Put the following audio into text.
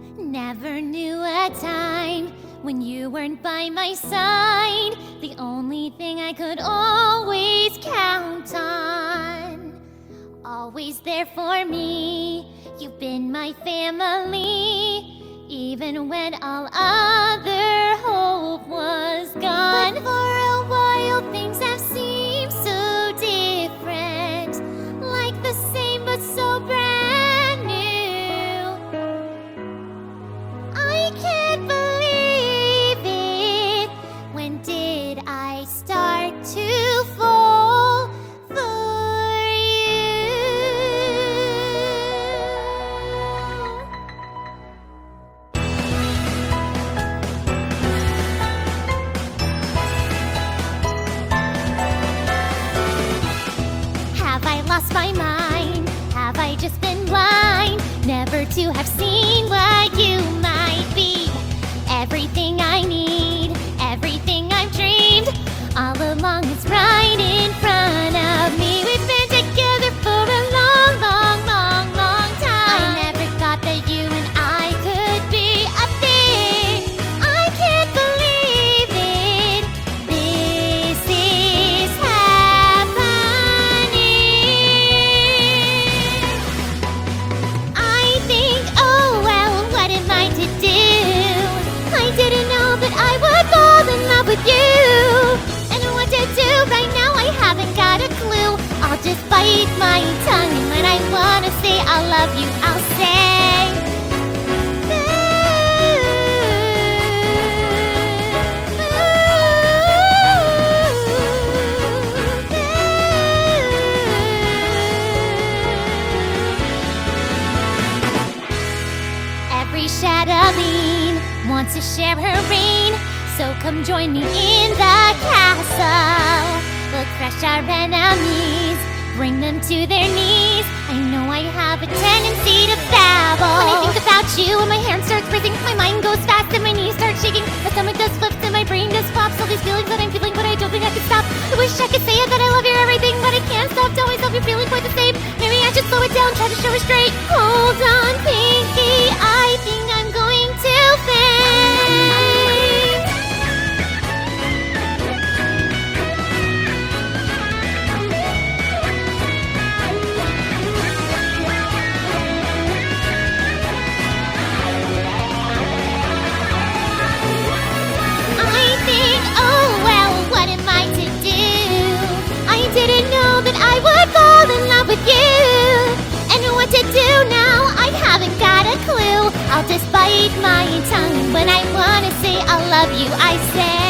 Never knew a time when you weren't by my side. The only thing I could always count on. Always there for me. You've been my family. Even when all other hope was gone. But for a while things have seemed so different. Like the same but so brand new. I can't believe it. When did I start to fall for you? Have I lost my mind? Have I just been blind? Never to have seen what you might be. Everything I need, everything I've dreamed, all along is right in front of me. We've been together for a long, long, long, long time. I never thought that you and I could be a thing. I can't believe it. This is happening. I think, oh well, what am I to do? I didn't know that I would fall in love with you. And what to do right now, I haven't got a clue. I'll just bite my tongue, and when I wanna say I love you, I'll say every Shadowleen wants to share her reign, so come join me in the castle. We'll crush our enemies, bring them to their knees. I know I have a tendency to babble. When I think about you and my hand starts racing, my mind goes fast and my knees start shaking. My stomach does flips and my brain does pops. All these feelings that I'm feeling, but I don't think I can stop. I wish I could say it that I love you everything, but I can't stop to always love you feeling quite the same. Maybe I should slow it down, try to show restraint. Hold on, Pinky, I think I'm going to faint. I think, oh well, what am I to do? I didn't know that I would fall in love with you. And what to do now, I haven't got a clue. I'll just bite my tongue. When I wanna say I love you, I say